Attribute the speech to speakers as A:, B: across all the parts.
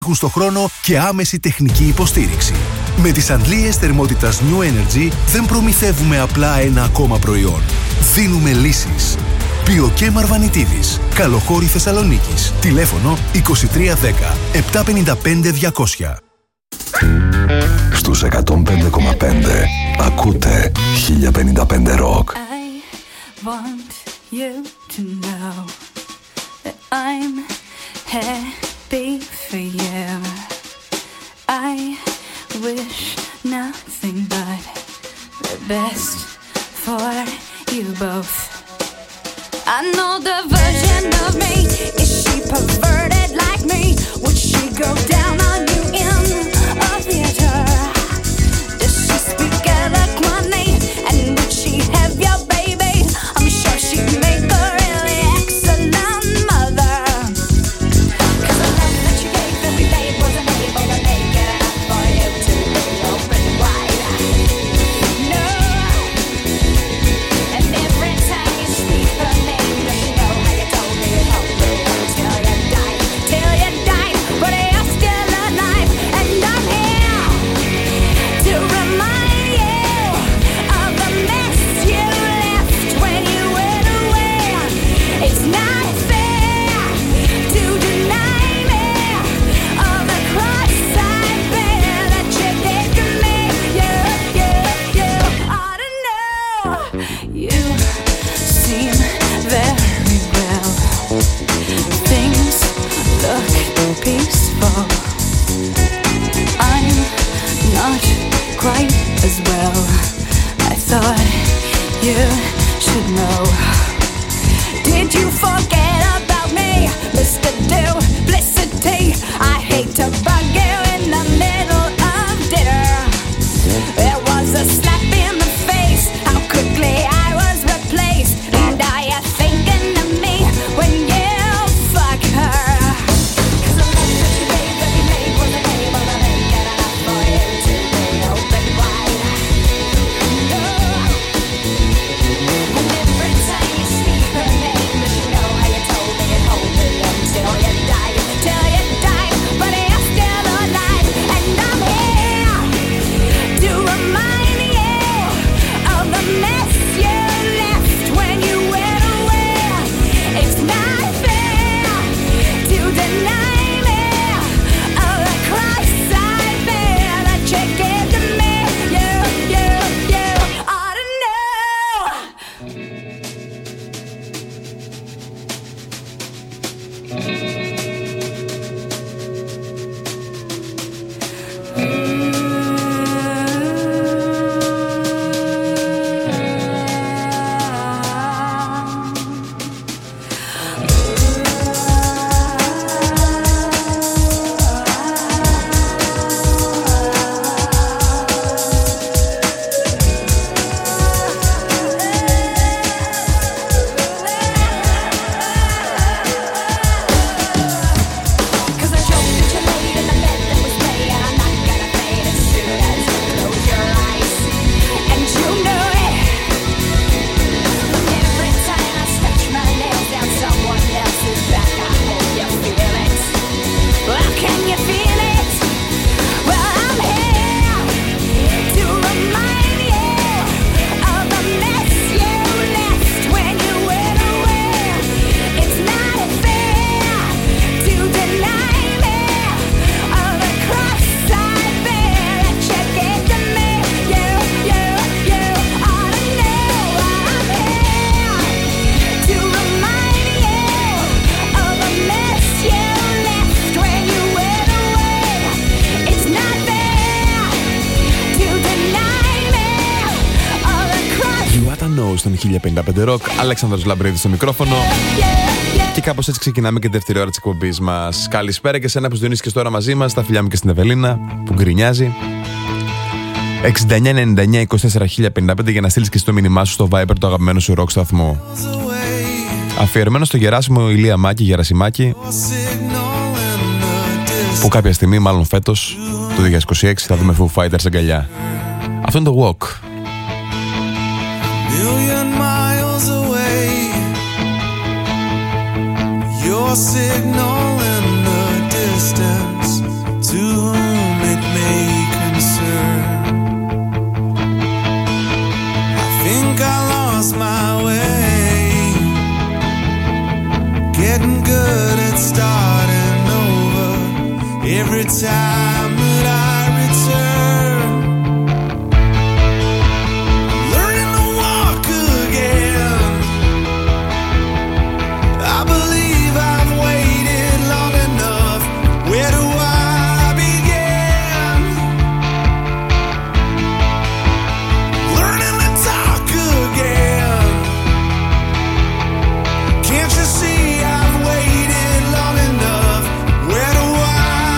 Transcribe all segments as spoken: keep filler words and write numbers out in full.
A: έχουν στο χρόνο και άμεση τεχνική υποστήριξη. Με τις αντλίες θερμότητας New Energy δεν προμηθεύουμε απλά ένα ακόμα προϊόν. Δίνουμε λύσεις. Πιοκέ Μαρβανιτίδης, Καλοχώρη Θεσσαλονίκης. Τηλέφωνο είκοσι τρία δέκα επτακόσια πενήντα πέντε διακόσια.
B: Στους εκατόν πέντε κόμμα πέντε ακούτε χίλια πενήντα πέντε Rock.
C: I want you to know that I'm happy for you. I wish nothing but the best for you both. I know the version of me. Is she perverted like me? Would she go down on you in a theater? Does she speak eloquently? And would she have your baby? I'm sure she'd make a really excellent mother. 'Cause the love that you gave every day wasn't able to make it enough for you to be open wide. No. And every time you speak her name, does she know how you told me it helped me till you died, till you died, but you're still alive, and I'm here to remind you of the mess you left when you went away. It's not fair to deny me of the cross I bear that you gave to me. You, you, you ought to know. You seem very well. Things look peaceful. I'm not quite as well. I thought you should know. Did you forget about me, Mister Duplicity? I hate to bug you in the middle of dinner. It was a slap in the face, how quickly I was replaced. And are you thinking of me when you fuck her? 'Cause the love that you gave every day wasn't able to make it enough for you to be open wide. No. And every time you speak her name, does she know how you told me it hold me until you died, till you died, but you're still alive, and I'm here to remind you of the mess you left when you went away. It's not fair to deny me of the cross I bear that you gave to me. You, you, you ought to know. Cause the joke that you laid in the bed that was made, I'm not gonna fade as soon as you close your eyes. And you know it. Every time I stretch my nails down someone else's back, I hope you feel it. Well, can you feel it? Well, I'm here to remind you of the mess you left when you went away. It's not fair to deny me of the cross I bear that you gave to me. You, you, you ought to know I'm here to remind you of the mess you left when you went away. It's not fair to deny me of the cross.
D: You oughta know στον χίλια πενήντα πέντε Rock. Αλέξανδρος Λαμπρίδης στο μικρόφωνο. Και κάπως έτσι ξεκινάμε και τη δεύτερη ώρα της εκπομπής μας. Καλησπέρα και σένα που συντονίστηκες τώρα μαζί μας. Τα φιλιά μου και στην Ευελίνα που γκρινιάζει. εξήντα εννιά ενενήντα εννιά είκοσι τέσσερα χίλια πενήντα πέντε για να στείλεις και στο μήνυμά σου στο Viber το αγαπημένο σου rock σταθμό. Αφιερωμένο στο Γεράσιμο Ηλία Μάκη Γερασιμάκη, που κάποια στιγμή, μάλλον φέτος, το δύο χιλιάδες είκοσι έξι, θα δούμε Foo Fighters αγκαλιά. Αυτό είναι το Walk.
E: Million miles away, your signal in the distance. every time that I return. Learning to walk again. I believe I've waited long enough. Where do I begin? Learning to talk again. Can't you see I've waited long enough? Where do I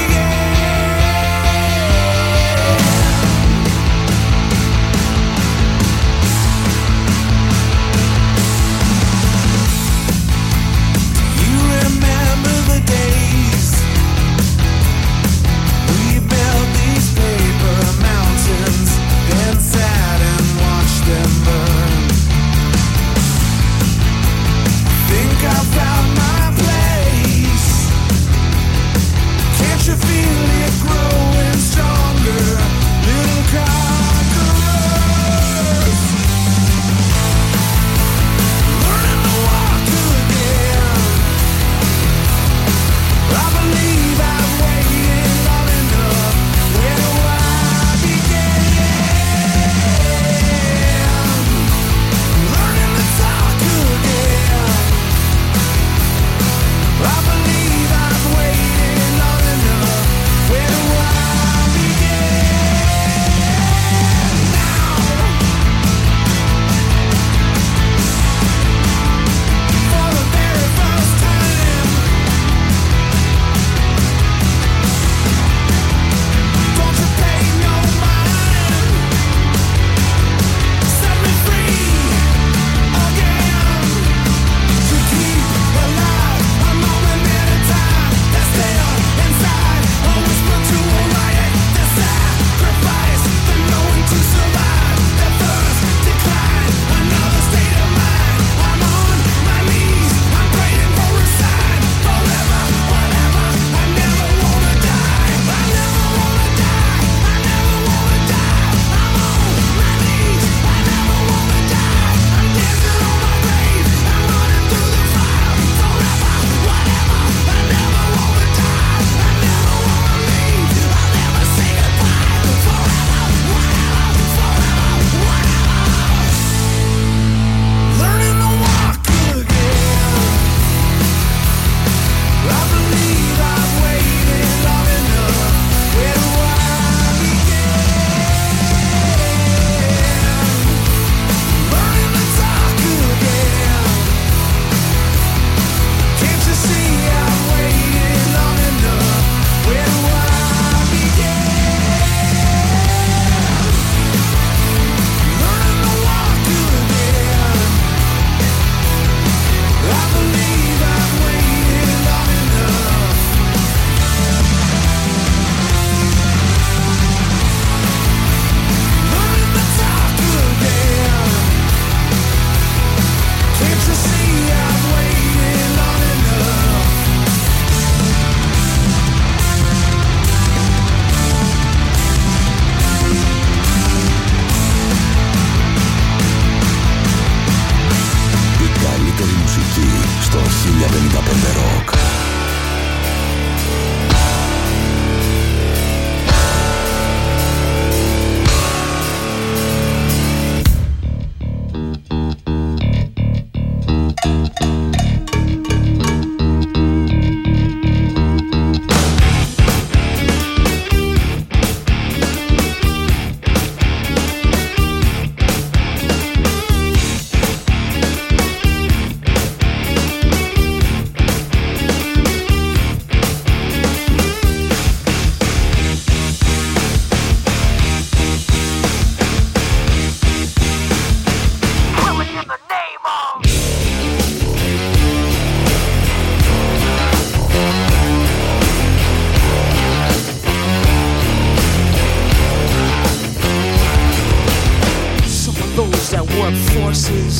F: forces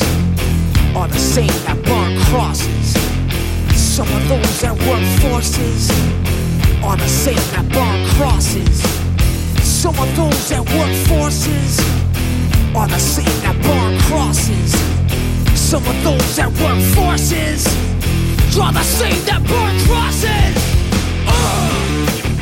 F: are the same that burn crosses. Some of those that work forces are the same that burn crosses. Some of those that work forces are the same that burn crosses. Some of those that work forces are the same that burn crosses. Uh!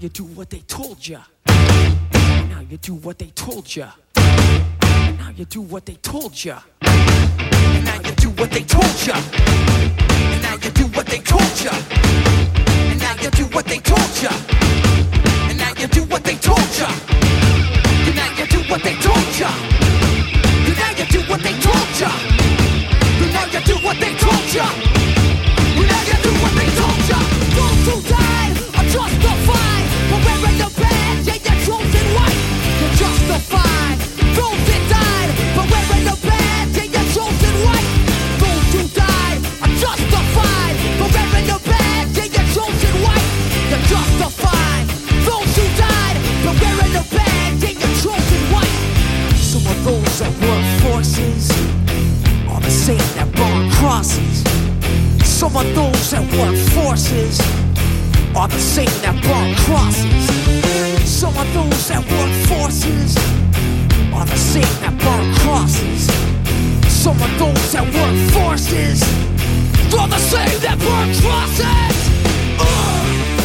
F: do what they told ya. Now you do what they told ya. Now you do what they told ya. And now you do what they told ya. And now you do what they told ya. And now you do what they told ya. And now you do what they told ya. And now you do what they told ya. And now you do what they told ya. And now you do what they told ya. And now you do what they told ya. Those who died are justified for wearing the badge and your chosen white. You're justified. Those that died for wearing the badge and your chosen white. Those who died are justified for wearing the badge and your chosen white. You're justified. Those who died for wearing the badge and your chosen white. Some of those that work forces are the same that burn crosses. Some of those that work forces are the same that burn crosses. Some of those that work forces are the same that burn crosses. Some of those that work forces are the same that burn crosses. Uh.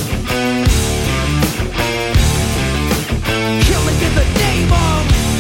F: Killing in the name of.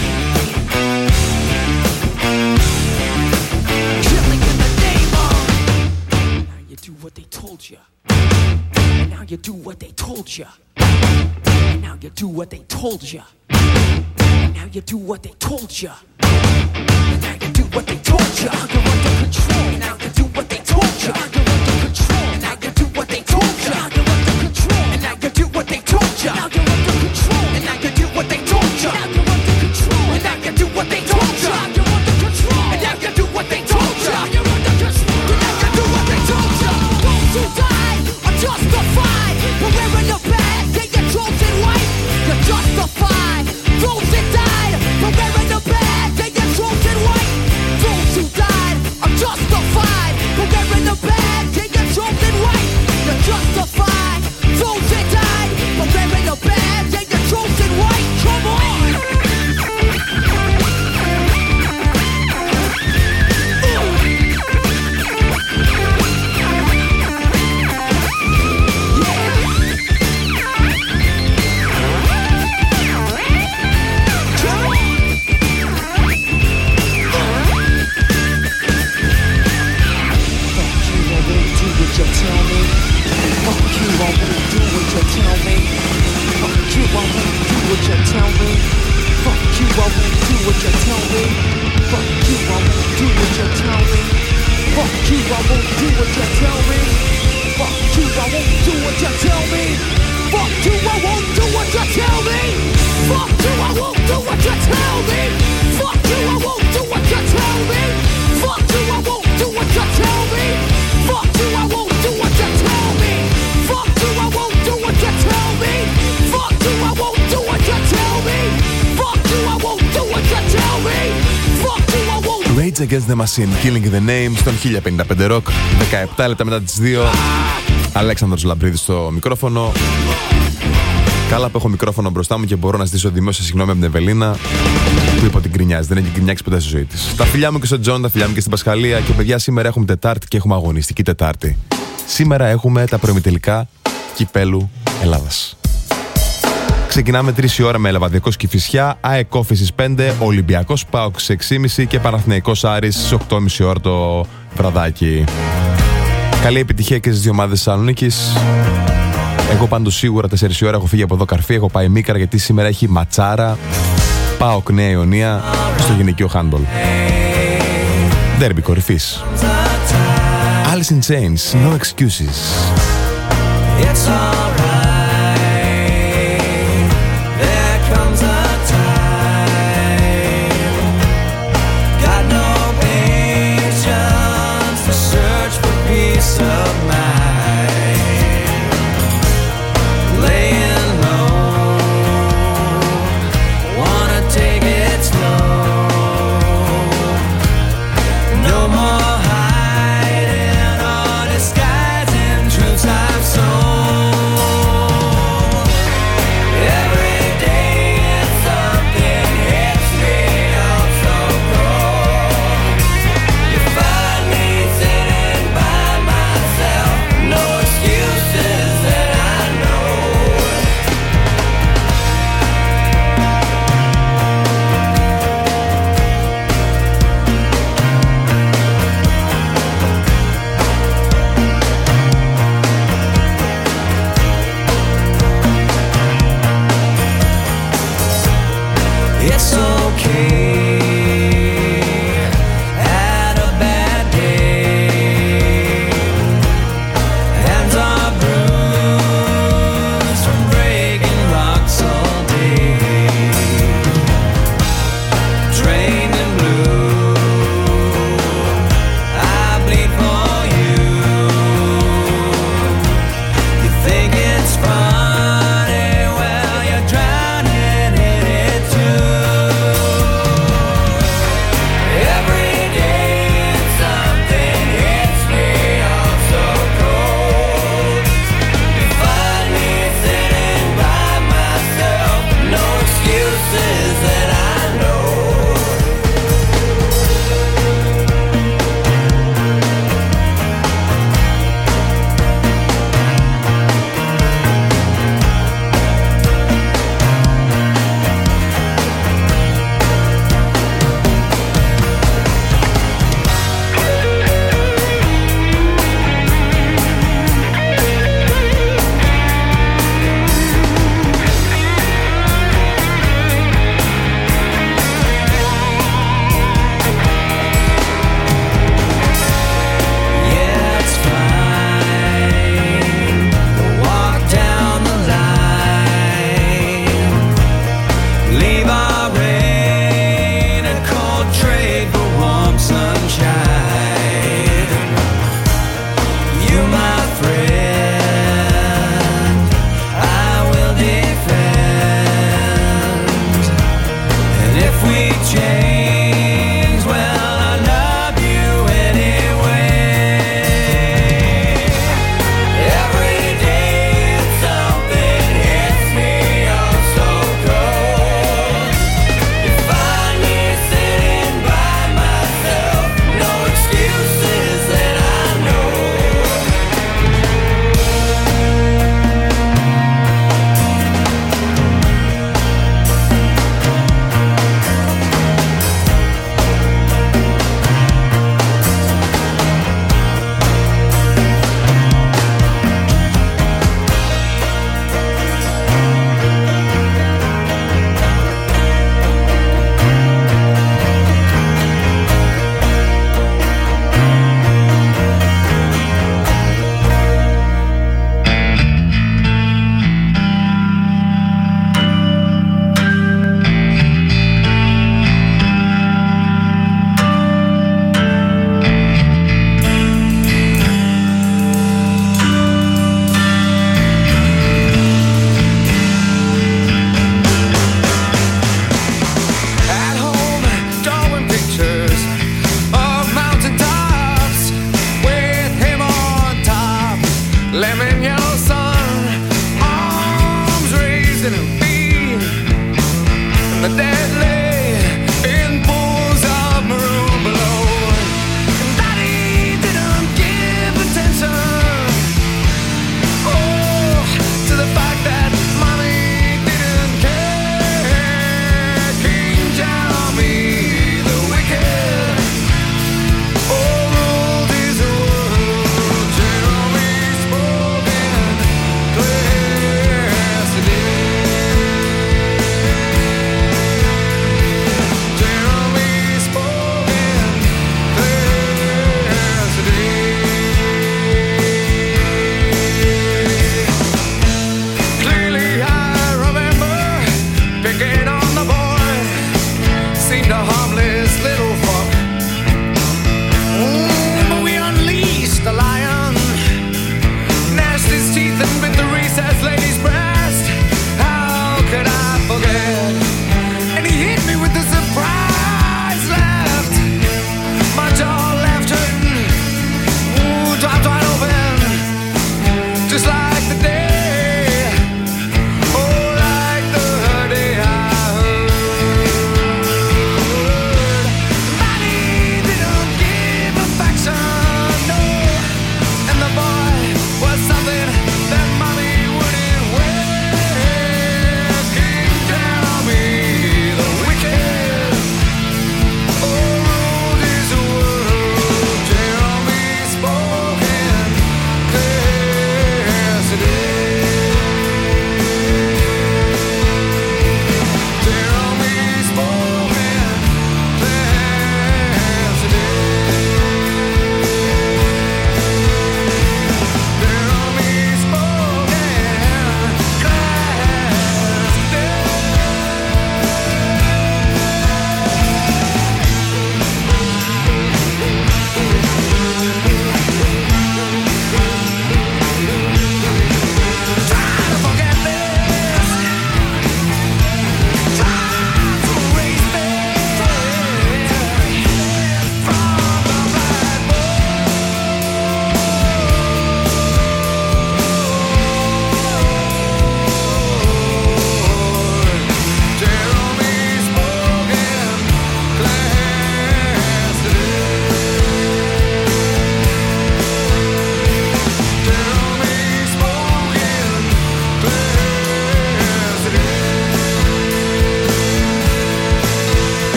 F: Killing in the name of. Now you do what they told you. And now you do what they told you. And now you do what they told you. And now you do what they told you. And now you do what they told you. You're under control. And now you do what they told you. You're under control. And now you do what they told you. You're under control. And now you do what they told you. Now you're under control. And now you do what they told you. Now you're under control. And now you do what they told you. You're under control. And now you do what they told you. You're under control. And now you do what they told you. Those who died are justified for wearing the badge and your chosen white. You're justified. Those that died for wearing the badge and your chosen white. Those who died are justified for wearing the badge and your chosen white. You're justified. Those that died for wearing the badge and your chosen white. Come on.
D: Rage Against the Machine, Killing the Name, στον χίλια πενήντα πέντε Rock, δεκαεπτά λεπτά μετά τις δύο. Αλέξανδρος Λαμπρίδης στο μικρόφωνο. Καλά που έχω μικρόφωνο μπροστά μου και μπορώ να ζητήσω δημόσια συγγνώμη από την Ευελίνα που είπε ότι γκρινιάζει. Δεν έχει γκρινιάξει ποτέ στη ζωή της. Τα φιλιά μου και στον Τζον, τα φιλιά μου και στην Πασχαλία. Και παιδιά, σήμερα έχουμε Τετάρτη και έχουμε αγωνιστική Τετάρτη. Σήμερα έχουμε τα προημιτελικά κυπέλου Ελλάδας. Ξεκινάμε τρεις η ώρα με Λεβαδιακός Κηφισιά, ΑΕΚ Όφησης πέντε, Ολυμπιακός ΠΑΟΚ στις έξι και μισή και Παναθηναϊκός Άρης στις οκτώ και μισή ώρα το βραδάκι. Καλή επιτυχία και στις δύο ομάδες Θεσσαλονίκης. Εγώ πάντως σίγουρα τέσσερις η ώρα έχω φύγει από εδώ καρφί, έχω πάει Μίκρα γιατί σήμερα έχει ματσάρα ΠΑΟΚ Νέα Ιωνία στο γυναικείο handball. Ντέρμπι κορυφής. Alice in Chains, No Excuses.
E: It's alright. There comes a time. Got no patience to search for peace of mind. Laying low, wanna take it slow. No more hiding or disguising truths I've sown.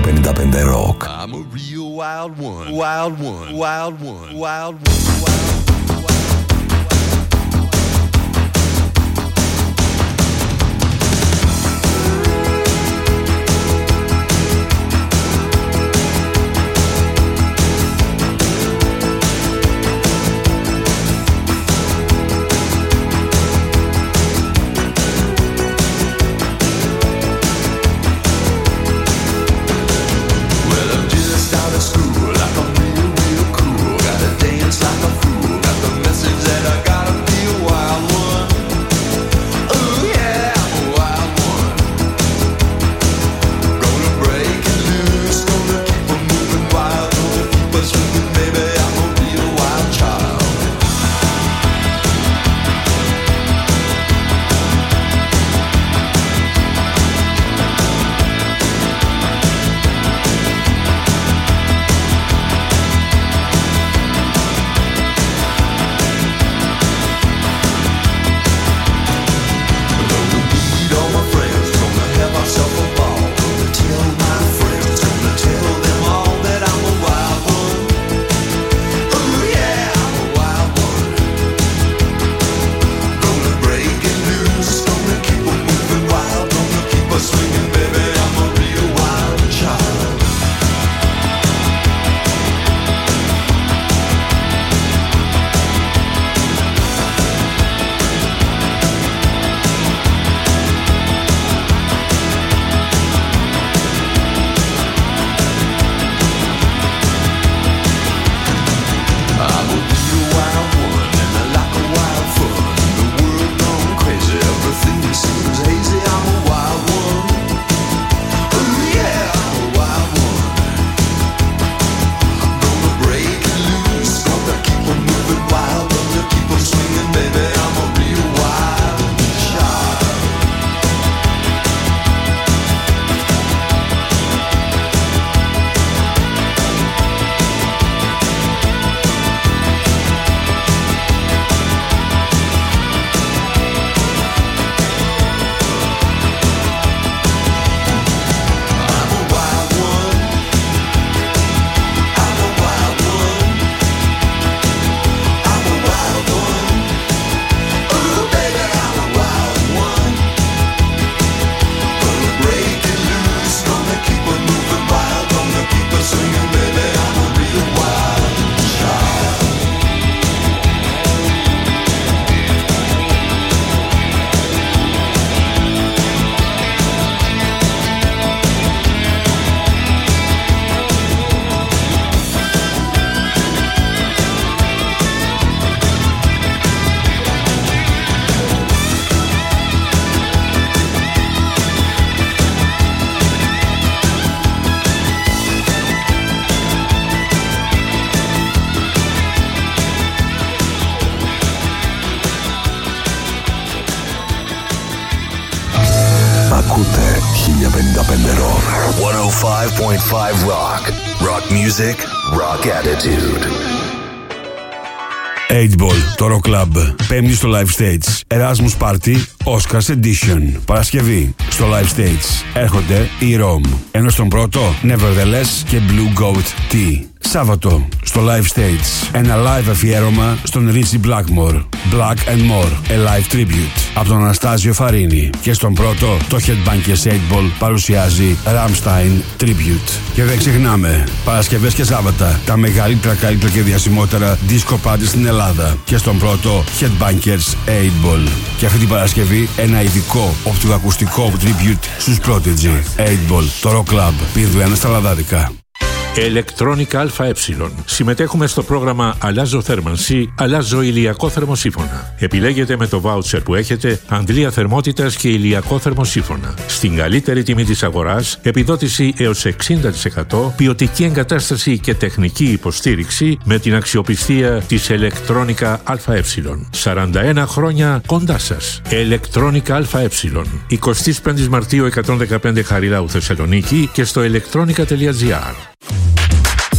B: πενήντα πέντε Rock.
E: I'm a real wild one, wild one, wild one, wild one, wild one.
B: Ακούτε χίλια πενήντα πέντε Rock.
A: εκατόν πέντε κόμμα πέντε Rock. Rock music, rock attitude.
G: eight ball, το Rock Club. Πέμπτη στο Live Stage. Erasmus Party, Oscars Edition. Παρασκευή στο Live Stage. Έρχονται οι Rome. Ενώ στον πρώτο, Nevertheless και Blue Goat Tea. Σάββατο στο Live Stage. Ένα live αφιέρωμα στον Ritchie Blackmore. Black and More. A live tribute. Από τον Αναστάζιο Φαρίνη. Και στον πρώτο, το Headbangers eight ball παρουσιάζει Rammstein Tribute. Και δεν ξεχνάμε, Παρασκευές και Σάββατα, τα μεγαλύτερα, καλύτερα και διασημότερα disco party στην Ελλάδα. Και στον πρώτο, Headbangers eight ball. Και αυτή την Παρασκευή, ένα ειδικό οπτικοακουστικό tribute στους Prodigy. eight ball, το Rock Club. Πήδου ένα στα Λαδάδικα.
H: Electronica ΑΕ. Συμμετέχουμε στο πρόγραμμα Αλλάζω θέρμανση, αλλάζω ηλιακό θερμοσύφωνα. Επιλέγετε με το voucher που έχετε αντλία θερμότητας και ηλιακό θερμοσύφωνα. Στην καλύτερη τιμή της αγοράς, επιδότηση έως εξήντα τοις εκατό, ποιοτική εγκατάσταση και τεχνική υποστήριξη με την αξιοπιστία της Electronica ΑΕ. σαράντα ένα χρόνια κοντά σας. Electronica ΑΕ. εικοστή πέμπτη Μαρτίου εκατόν δεκαπέντε Χαριλάου Θεσσαλονίκη και στο electronica τελεία gr.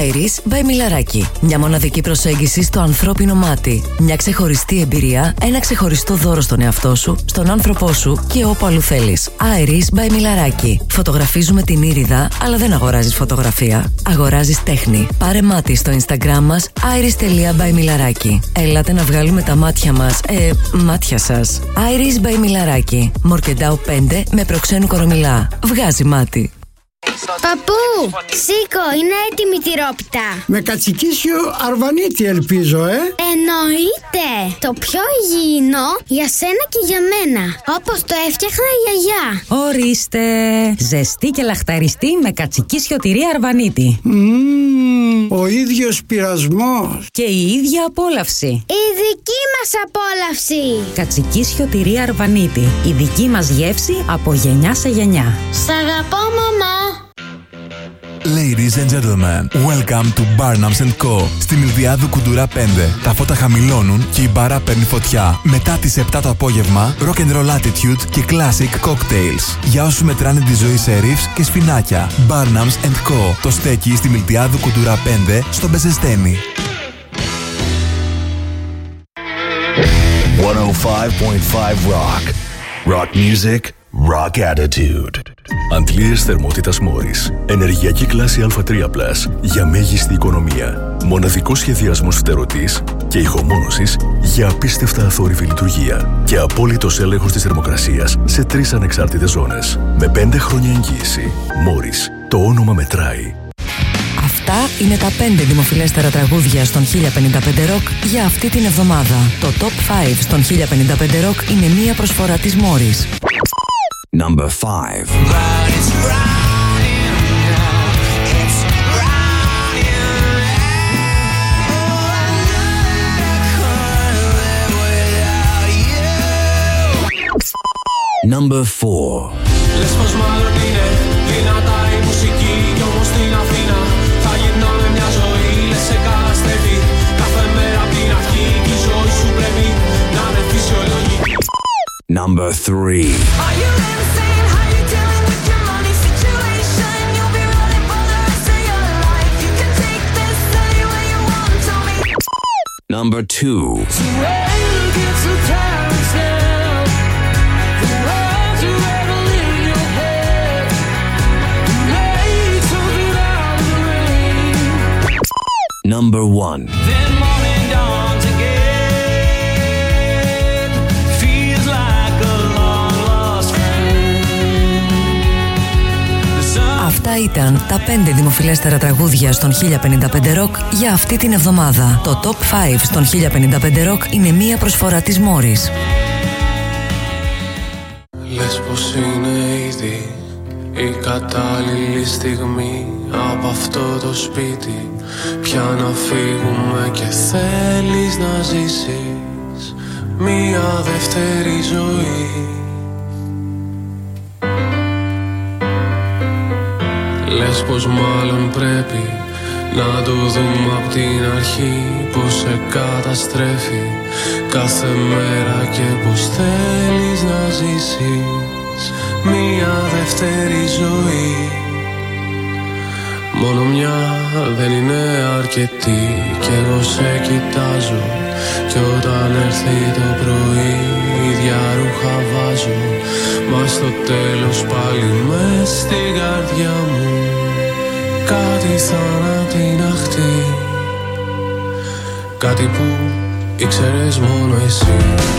I: Iris by Μιλαράκη. Μια μοναδική προσέγγιση στο ανθρώπινο μάτι. Μια ξεχωριστή εμπειρία, ένα ξεχωριστό δώρο στον εαυτό σου, στον άνθρωπό σου και όπου αλλού θέλεις. Iris by Μιλαράκη. Φωτογραφίζουμε την ήριδα, αλλά δεν αγοράζεις φωτογραφία. Αγοράζεις τέχνη. Πάρε μάτι στο Instagram μας iris.by Έλατε να βγάλουμε τα μάτια μας, ε, μάτια σας. Iris by Μιλαράκη. Μορκεντάου πέντε με προξένου Κορομιλά. Βγάζει μάτι.
J: Παππού, σήκω, είναι έτοιμη η τυρόπιτα.
K: Με κατσικίσιο αρβανίτη ελπίζω, ε.
J: Εννοείται. Το πιο υγιεινό για σένα και για μένα. Όπως το έφτιαχνα η γιαγιά.
L: Ορίστε. Ζεστή και λαχταριστή με κατσικίσιο τυρί αρβανίτη.
K: Mm, ο ίδιος πειρασμός.
L: Και η ίδια απόλαυση.
J: Η δική μας απόλαυση.
L: Κατσικίσιο τυρί αρβανίτη. Η δική μας γεύση από γενιά σε γενιά.
J: Σ' αγαπώ, μαμά.
M: Ladies and gentlemen, welcome to Barnums and Co. Στη Μιλδιάδου Κουντουρά πέντε. Τα φώτα χαμηλώνουν και η μπάρα παίρνει φωτιά. Μετά τις επτά το απόγευμα, rock and roll attitude και classic cocktails. Για όσους μετράνε τη ζωή σε ρίφς και σφινάκια. Barnums and Co. Το στέκει στη Μιλδιάδου Κουντουρά πέντε, στο Μπεζεστένι.
B: εκατόν πέντε κόμμα πέντε Rock. Rock music, rock attitude. Αντλίες θερμότητας Μόρις. Ενεργειακή κλάση Α τρία πλας για μέγιστη οικονομία. Μοναδικός σχεδιασμός φτερωτής και ηχομόνωσης για απίστευτα αθόρυβη λειτουργία. Και απόλυτος έλεγχος της θερμοκρασίας σε τρεις ανεξάρτητες ζώνες. Με πέντε χρόνια εγγύηση. Μόρις. Το όνομα μετράει.
I: Αυτά είναι τα πέντε δημοφιλέστερα τραγούδια στον χίλια πενήντα πέντε Rock για αυτή την εβδομάδα. Το Top πέντε στον χίλια πενήντα πέντε Rock είναι μία προσφορά της Μόρις.
B: Number five. Number four.
E: Λες πως μάλλον είναι δυνατά η μουσική κι όμως στην Αθήνα θα γυρνάμε μια ζωή, λες σε καταστρέφει κάθε μέρα απ' την αρχή κι η ζωή σου πρέπει να είναι φυσιολογική.
B: Number three.
E: Are you insane? How you dealing with your money situation? You'll be running for the rest of your life. You can take this anywhere you want, tell me.
B: Number two.
E: So when you get so tired now, the words you ever in your head, make something out of the rain.
B: Number one.
E: Then morning dawns again, feels like a long lost friend.
I: Αυτά ήταν τα πέντε δημοφιλέστερα τραγούδια στον χίλια πενήντα πέντε Rock για αυτή την εβδομάδα. Το Top πέντε στον χίλια πενήντα πέντε Rock είναι μία προσφορά της Μόρις.
E: Λες πως είναι ήδη η κατάλληλη στιγμή από αυτό το σπίτι πια να φύγουμε και θέλεις να ζήσεις μία δεύτερη ζωή. Λες πως μάλλον πρέπει να το δούμε απ' την αρχή πως σε καταστρέφει κάθε μέρα και πως θέλεις να ζήσεις μία δεύτερη ζωή. Μόνο μια δεν είναι αρκετή κι εγώ σε κοιτάζω κι όταν έρθει το πρωί ίδια ρούχα βάζω μα στο τέλος πάλι μες στην καρδιά μου κάτι θανατιναχτεί, κάτι που ήξερες μόνο εσύ.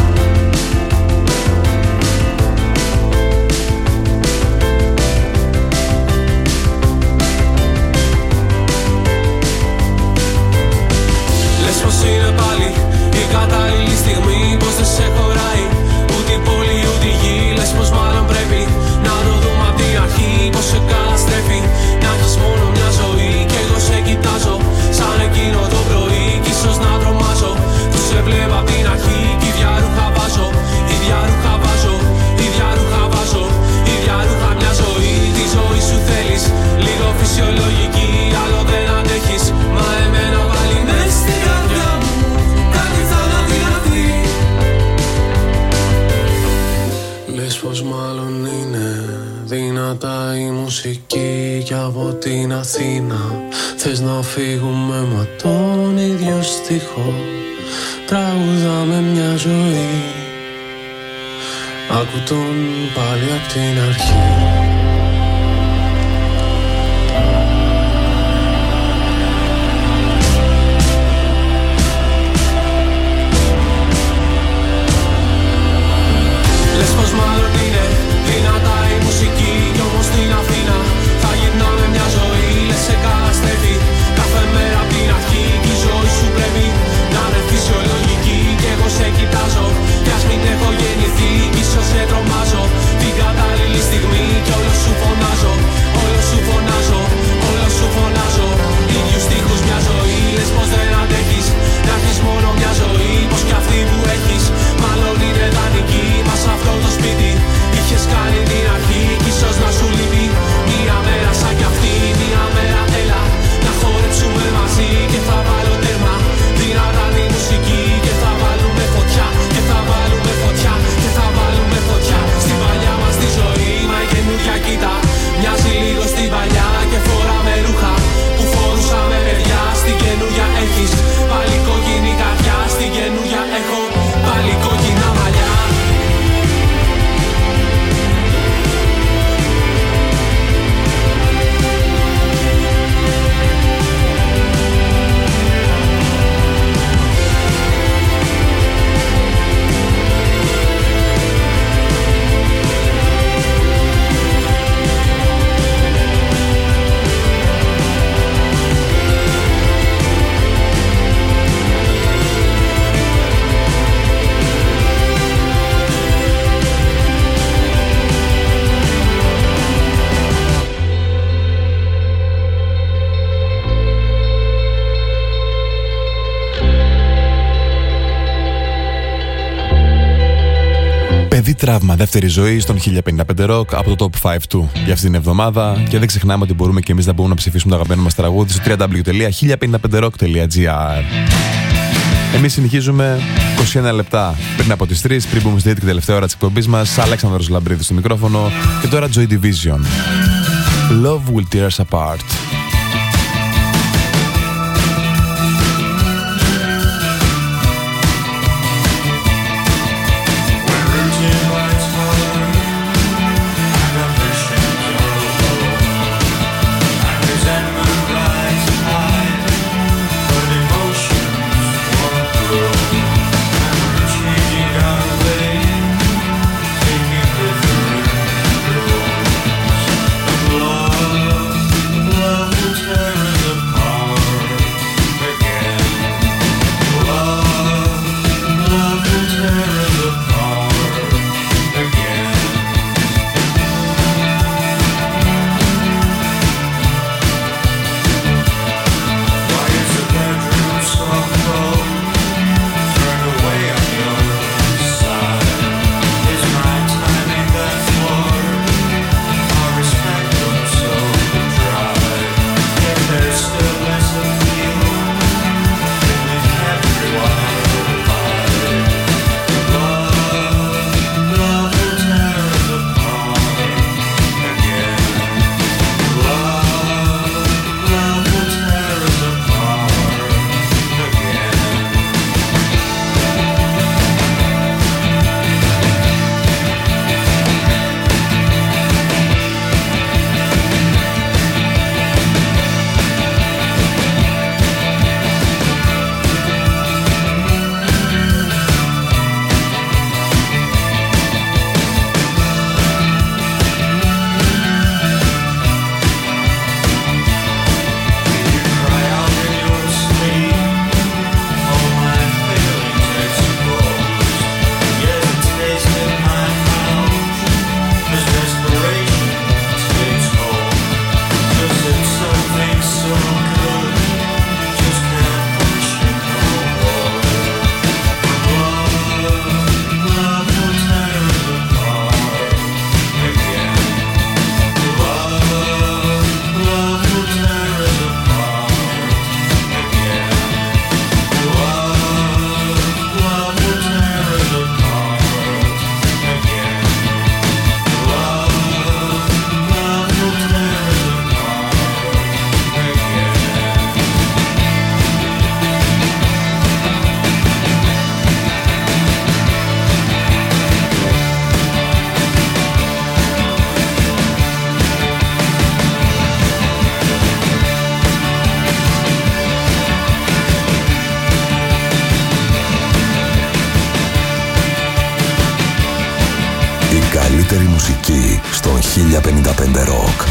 E: Λες πως είναι πάλι η κατάλληλη στιγμή, πως δεν σε χωράει ούτε η πόλη ούτε η γη. Λες πως μάλλον πρέπει να το δούμε απ' την αρχή πως σε καταστρέφει να έχεις μόνο μια ζωή κι εγώ σε κοιτάζω σαν εκείνο το πρωί κι ίσως να τρομάζω που σε βλέπω απ' την αρχή κι ίδια ρούχα βάζω, ίδια ρούχα βάζω, ίδια ρούχα βάζω, ίδια ρούχα μια ζωή. Τη ζωή σου θέλεις λίγο φυσιολογική, άλλο δεν αντέχεις μα εμένα πάλι μες στην καρδιά μου κάτι θανατιναχτεί. Λες πως μάλλον είναι δυνατά η μουσική κι από την Αθήνα. Θες να φύγουμε μα τον ίδιο στίχο τραγουδάμε μια ζωή. Άκου τον πάλι απ' την αρχή. Λες πως μάλλον είναι δυνατά η μουσική κι όμως στην Αθήνα θα γυρνάμε μια ζωή. Λες σε καταστρέφει κάθε μέρα απ' την αρχή κι η ζωή σου πρέπει να είναι φυσιολογική. Κι εγώ σε κοιτάζω κι ας μην έχω γεννηθεί κι ίσως σε τρομάζω την κατάλληλη στιγμή κι όλο σου φωνάζω, όλο σου φωνάζω, όλο σου φωνάζω. Ίδιους στίχους μια ζωή, λες πως δεν αντέχεις να έχεις μόνο μια ζωή. Πως κι αυτή που έχεις μάλλον είναι δανεική. Μα σ' αυτό το σπίτι είχες κάνει την αρχή κι ίσως να σου λείπει μια μέρα σαν κι αυτή. Μια μέρα έλα να χορέψουμε μαζί και θα βάλω τέρμα δυνατά τη μουσική και θα βάλουμε φωτιά και θα βάλουμε φωτιά και θα βάλουμε φωτιά στην παλιά μας τη ζωή. Μα η καινούρια κοίτα μοιάζει λίγο στην παλιά και φοράμε ρούχα που φορούσαμε παιδιά. Στην καινούρια έχεις πάλι κόκκινη καρδιά, στην καινούρια έχω πάλι κόκκινα μαλλιά.
D: Παιδί τραύμα, δεύτερη ζωή στον χίλια πενήντα πέντε Rock από το Top πέντε του για αυτήν την εβδομάδα. Και δεν ξεχνάμε ότι μπορούμε και εμείς να μπορούμε να ψηφίσουμε το αγαπημένο μας τραγούδι στο double-u double-u double-u τελεία χίλια πενήντα πέντε rock τελεία gr. Εμείς συνεχίζουμε είκοσι ένα λεπτά πριν από τις τρεις, πριν μπούμε στη δεύτερη και τελευταία ώρα της εκπομπής μας. Αλέξανδρος Λαμπρίδης στο μικρόφωνο και τώρα Joy Division. Love will tear us apart.
N: Love
B: καλύτερη μουσική στον χίλια πενήντα πέντε Rock.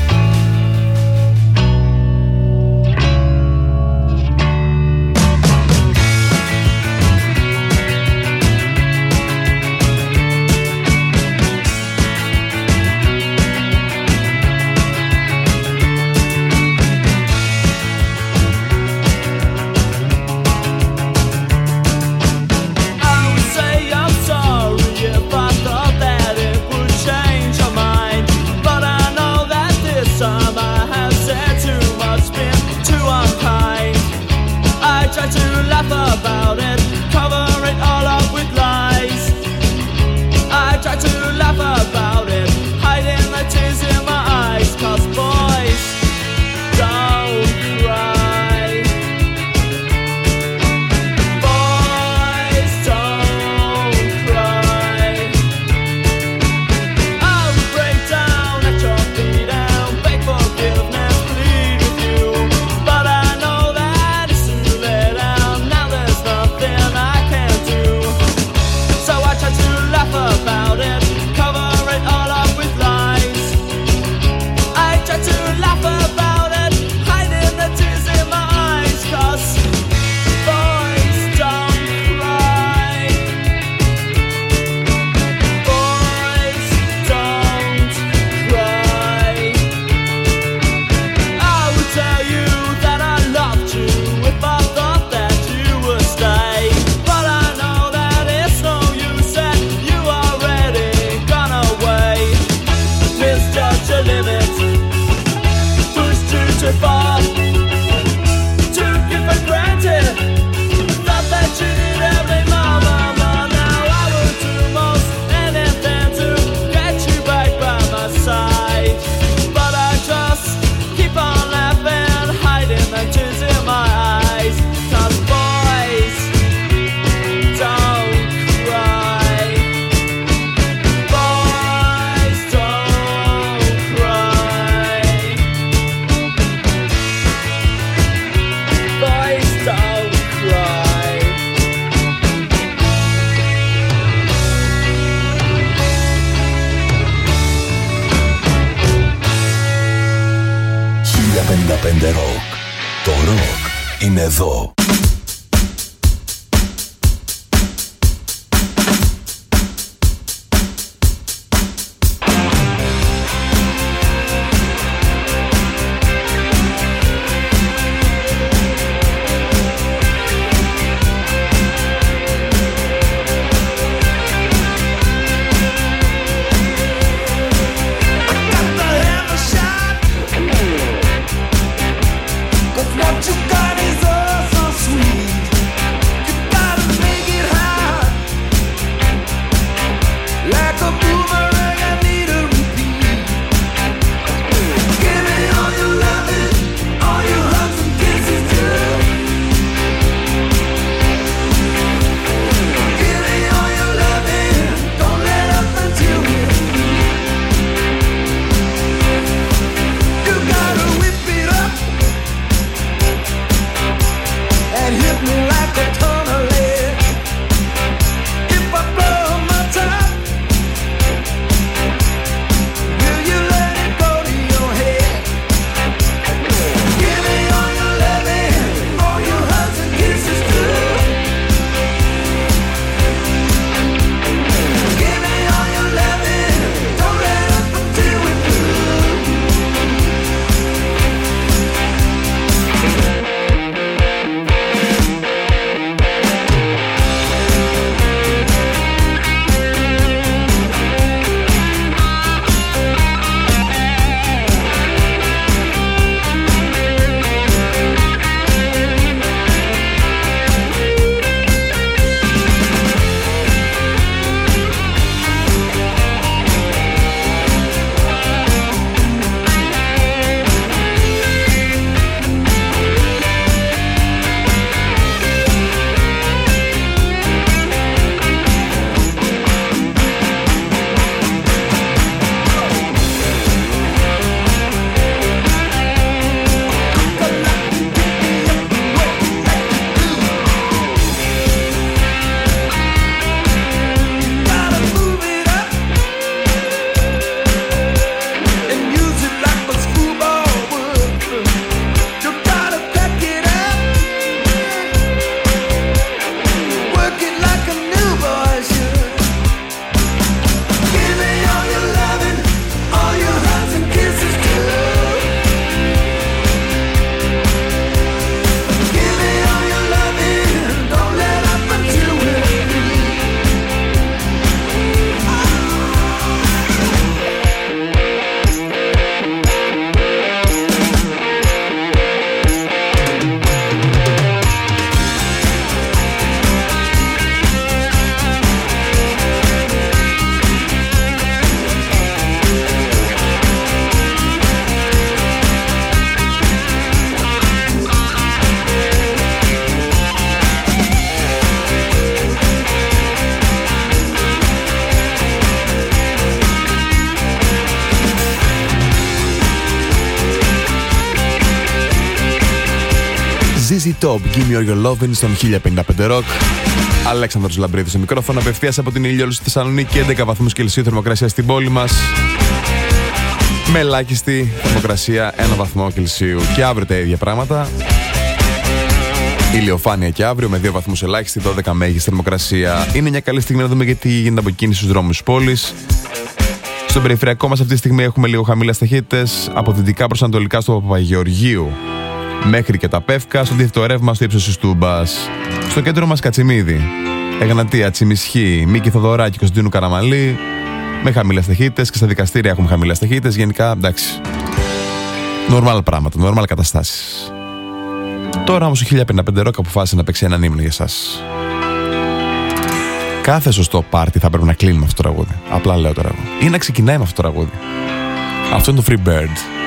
B: χίλια πενήντα πέντε Rock. Το rock είναι εδώ.
N: What you got is oh so sweet.
D: ζι ζι Top, Give Me All Your Lovin' στον χίλια πενήντα πέντε Rock. Αλέξανδρος Λαμπρίδης στο μικρόφωνο, απευθείας από την Ηλιόλου στη Θεσσαλονίκη, έντεκα βαθμούς Κελσίου θερμοκρασία στην πόλη μας. Με ελάχιστη θερμοκρασία ένα βαθμό Κελσίου. Και αύριο τα ίδια πράγματα. Ηλιοφάνεια και αύριο με δύο βαθμούς ελάχιστη, δώδεκα μέγιστη θερμοκρασία. Είναι μια καλή στιγμή να δούμε γιατί γίνεται από κίνηση στους δρόμους της πόλης. Στον περιφερειακό μας αυτή τη στιγμή έχουμε λίγο χαμηλές ταχύτητες από δυτικά προς ανατολικά στο Παπαγεωργίου μέχρι και τα Πεύκα, στο αντίθετο ρεύμα στο ύψος της Τούμπας. Στο κέντρο μας Κατσιμίδη, Εγνατία, Τσιμισχή, Μίκη Θοδωράκη, Κωνσταντίνου Καραμαλή με χαμηλές ταχύτητες, και στα δικαστήρια έχουμε χαμηλές ταχύτητες. Γενικά εντάξει, νορμάλ πράγματα, νορμάλ καταστάσεις. Τώρα όμως ο χίλια πενήντα πέντε Rock αποφάσισε να παίξει έναν ύμνο για εσάς. Κάθε σωστό πάρτι θα πρέπει να κλείνει με αυτό το τραγούδι. Απλά λέω τώρα εγώ. Ή να ξεκινάει με αυτό το τραγούδι. Αυτό είναι το Free Bird.